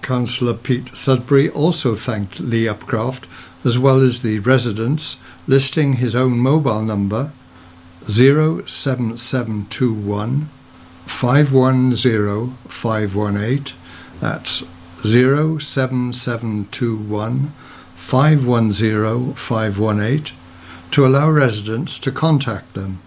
Councillor Pete Sudbury also thanked Lee Upcroft as well as the residents, listing his own mobile number 07721 510 518. That's 07721 510 518 to allow residents to contact him.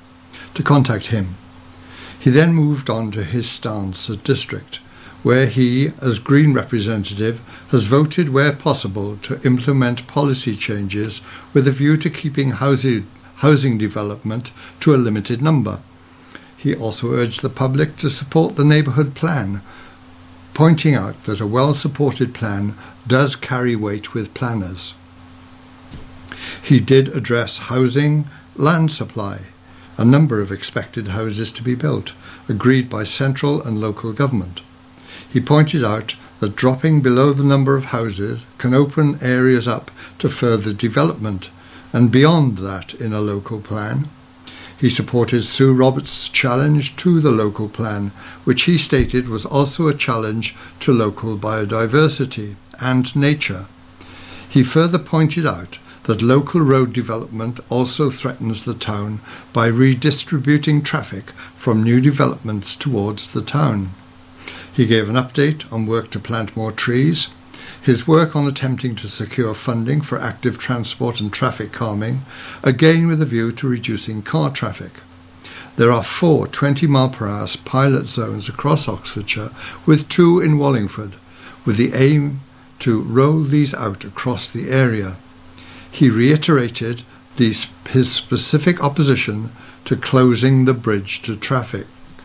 He then moved on to his stance at district, where he, as Green representative, has voted where possible to implement policy changes with a view to keeping housing development to a limited number. He also urged the public to support the neighbourhood plan, pointing out that a well-supported plan does carry weight with planners. He did address housing, land supply, a number of expected houses to be built, agreed by central and local government. He pointed out that dropping below the number of houses can open areas up to further development and beyond that in a local plan. He supported Sue Roberts' challenge to the local plan, which he stated was also a challenge to local biodiversity and nature. He further pointed out that local road development also threatens the town by redistributing traffic from new developments towards the town. He gave an update on work to plant more trees, his work on attempting to secure funding for active transport and traffic calming, again with a view to reducing car traffic. There are 4 20-mile-per-hour pilot zones across Oxfordshire, with 2 in Wallingford, with the aim to roll these out across the area. He reiterated his specific opposition to closing the bridge to traffic.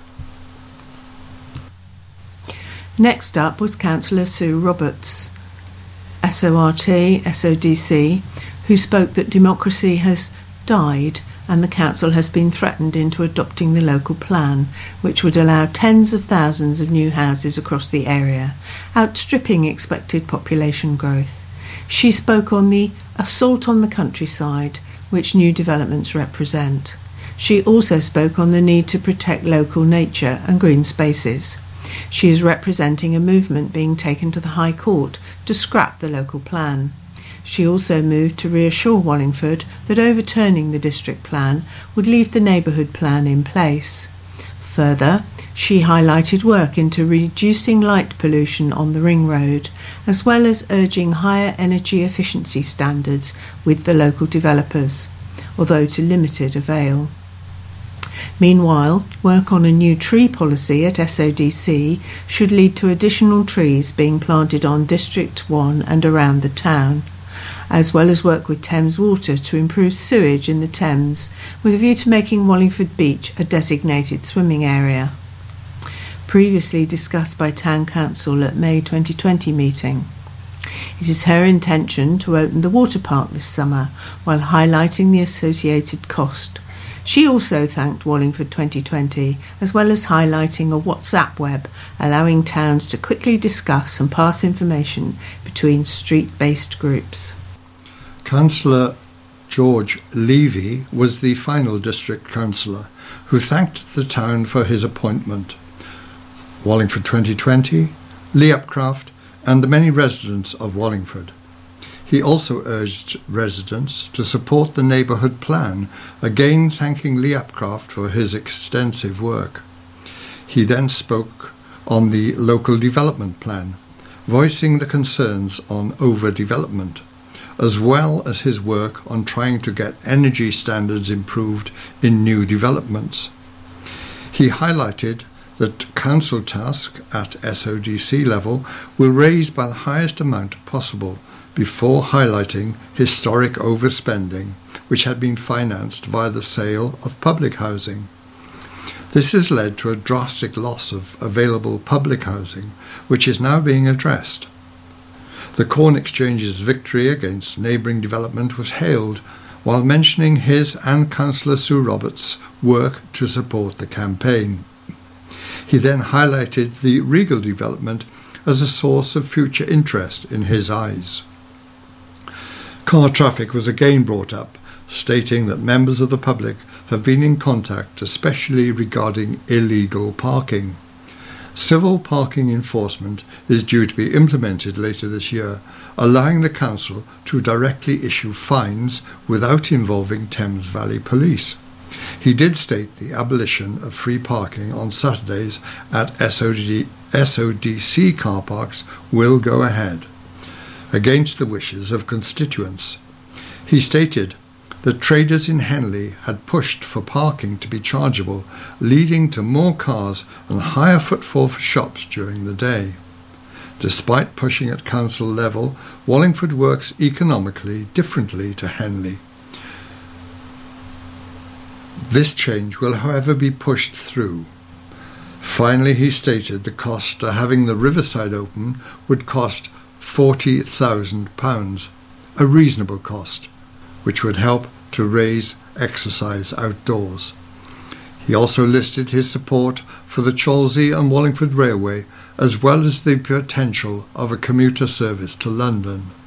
Next up was Councillor Sue Roberts, SORT-SODC, who spoke that democracy has died and the council has been threatened into adopting the local plan, which would allow tens of thousands of new houses across the area, outstripping expected population growth. She spoke on the assault on the countryside, which new developments represent. She also spoke on the need to protect local nature and green spaces. She is representing a movement being taken to the High Court to scrap the local plan. She also moved to reassure Wallingford that overturning the district plan would leave the neighbourhood plan in place. Further, she highlighted work into reducing light pollution on the ring road, as well as urging higher energy efficiency standards with the local developers, although to limited avail. Meanwhile, work on a new tree policy at SODC should lead to additional trees being planted on District 1 and around the town, as well as work with Thames Water to improve sewage in the Thames, with a view to making Wallingford Beach a designated swimming area. Previously discussed by Town Council at May 2020 meeting. It is her intention to open the water park this summer, while highlighting the associated cost. She also thanked Wallingford 2020, as well as highlighting a WhatsApp web, allowing towns to quickly discuss and pass information between street-based groups. Councillor George Levy was the final district councillor, who thanked the town for his appointment. Wallingford 2020, Lee Upcroft, and the many residents of Wallingford. He also urged residents to support the neighbourhood plan, again thanking Lee Upcroft for his extensive work. He then spoke on the local development plan, voicing the concerns on overdevelopment, as well as his work on trying to get energy standards improved in new developments. He highlighted that council task at SODC level will raise by the highest amount possible, before highlighting historic overspending, which had been financed via the sale of public housing. This has led to a drastic loss of available public housing, which is now being addressed. The Corn Exchange's victory against neighbouring development was hailed, while mentioning his and Councillor Sue Roberts' work to support the campaign. He then highlighted the Regal development as a source of future interest in his eyes. Car traffic was again brought up, stating that members of the public have been in contact, especially regarding illegal parking. Civil parking enforcement is due to be implemented later this year, allowing the council to directly issue fines without involving Thames Valley Police. He did state the abolition of free parking on Saturdays at SODC car parks will go ahead, against the wishes of constituents. He stated that traders in Henley had pushed for parking to be chargeable, leading to more cars and higher footfall for shops during the day. Despite pushing at council level, Wallingford works economically differently to Henley. This change will, however, be pushed through. Finally, he stated the cost to having the riverside open would cost £40,000, a reasonable cost, which would help to raise exercise outdoors. He also listed his support for the Cholsey and Wallingford Railway, as well as the potential of a commuter service to London.